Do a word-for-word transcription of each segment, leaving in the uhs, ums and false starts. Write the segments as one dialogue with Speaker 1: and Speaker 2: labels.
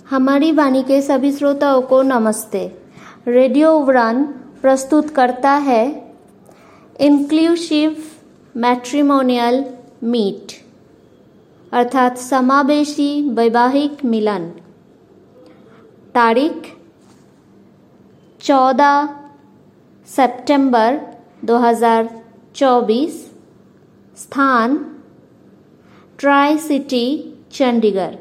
Speaker 1: हमारी वाणी के सभी श्रोताओं को नमस्ते। रेडियो उड़ान प्रस्तुत करता है इंक्लूसिव मैट्रिमोनियल मीट अर्थात समावेशी वैवाहिक मिलन। तारीख चौदह सितंबर दो हज़ार चौबीस। स्थान ट्राई सिटी चंडीगढ़।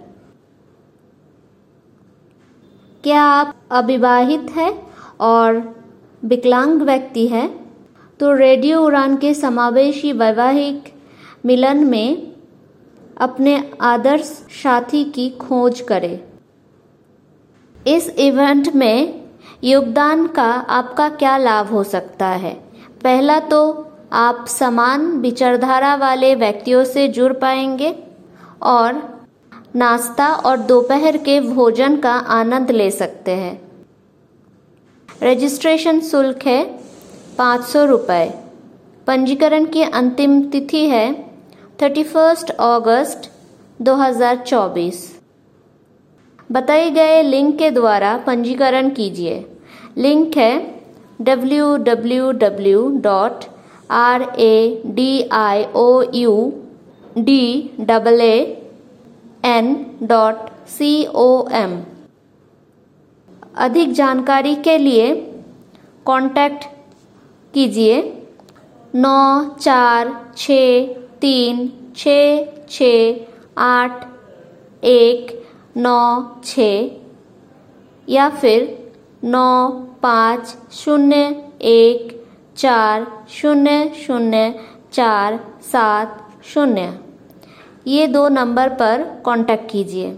Speaker 1: क्या आप अविवाहित हैं और विकलांग व्यक्ति हैं तो रेडियो उड़ान के समावेशी वैवाहिक मिलन में अपने आदर्श साथी की खोज करें। इस इवेंट में योगदान का आपका क्या लाभ हो सकता है? पहला तो आप समान विचारधारा वाले व्यक्तियों से जुड़ पाएंगे और नाश्ता और दोपहर के भोजन का आनंद ले सकते हैं। रजिस्ट्रेशन शुल्क है पाँच सौ रुपये। पंजीकरण की अंतिम तिथि है इकतीस अगस्त दो हज़ार चौबीस। बताए गए लिंक के द्वारा पंजीकरण कीजिए। लिंक है W W W dot R A D I O U D double A N dot C O M. अधिक जानकारी के लिए कांटेक्ट कीजिए नौ चार छः तीन छः छः आठ एक नौ छः या फिर नौ पाँच शून्य एक चार शून्य शून्य चार सात शून्य, ये दो नंबर पर कांटेक्ट कीजिए।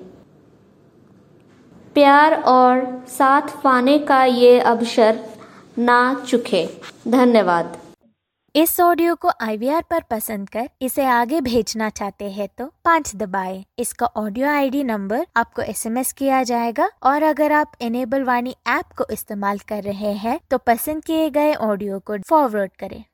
Speaker 1: प्यार और साथ पाने का ये अवसर ना चूके। धन्यवाद।
Speaker 2: इस ऑडियो को आई वी आर पर पसंद कर इसे आगे भेजना चाहते हैं तो पाँच दबाएं। इसका ऑडियो आई डी नंबर आपको एस एम एस किया जाएगा और अगर आप इनेबल वाणी ऐप को इस्तेमाल कर रहे हैं तो पसंद किए गए ऑडियो को फॉरवर्ड करें।